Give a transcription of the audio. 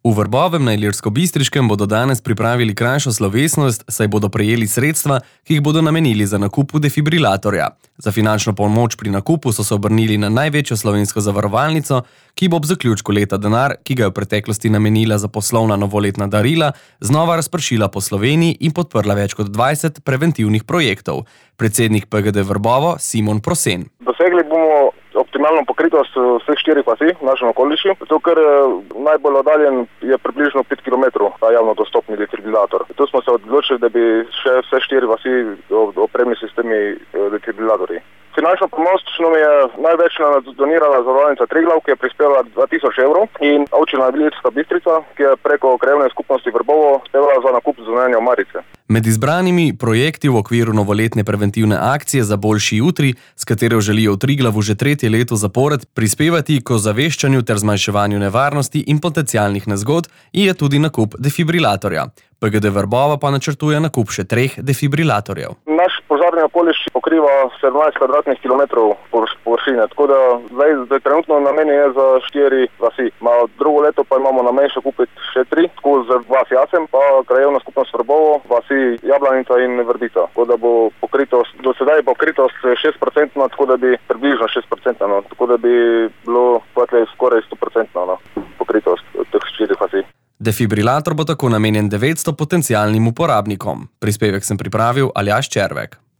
V Vrbovem na Ilirsko-Bistriškem bodo danes pripravili krajšo slovesnost, saj bodo prejeli sredstva, ki jih bodo namenili za nakup defibrilatorja. Za finančno pomoč pri nakupu so se obrnili na največjo slovensko zavarovalnico, ki bo ob zaključku leta denar, ki ga je v preteklosti namenila za poslovna novoletna darila, znova razpršila po Sloveniji in podprla več kot 20 preventivnih projektov. Predsednik PGD Vrbovo Simon Prosen. Dosegli bomo optimalno pokritost vseh 4 vasi v našem okolišu, zato ker najbolj oddaljen je približno 5 km ta javno dostopni defibrilator. Tu smo se odločili, da bi še vse 4 vasi opremili sistemi defibrilatorji. Finančno pomoč nam je največ donirala zavarovalnica Triglav, ki je prispevala 2000 evrov, in občina Ilirska Bistrica, ki je preko krajevne skupnosti Vrbovo prispevala za nakup zunanje omarice. Med izbranimi projekti v okviru novoletne preventivne akcije za boljši jutri, s katero želijo v Triglavu že 3. leto zapored prispevati k ozaveščanju ter zmanjševanju nevarnosti in potencialnih nezgod, je tudi nakup defibrilatorja. PGD Vrbova pa načrtuje nakup še 3 defibrilatorjev. Naš požarni okoliš pokriva 17 kvadratnih kilometrov površine, tako da zdaj trenutno namen je za 4 vasi. Drugo leto pa imamo namen še kupiti še 3, tako za vas Jasem, pa krajevna skupnost Vrbovo, vasi Jablanica in Vrbica. Tako da bo pokritost, do sedaj je pokritost 6%, tako da bi približno 6%, tako da bi bilo skoraj 100% pokritost teh 4 vasi. Defibrilator bo tako namenjen 900 potencialnim uporabnikom. Prispevek sem pripravil Aljaž Červek.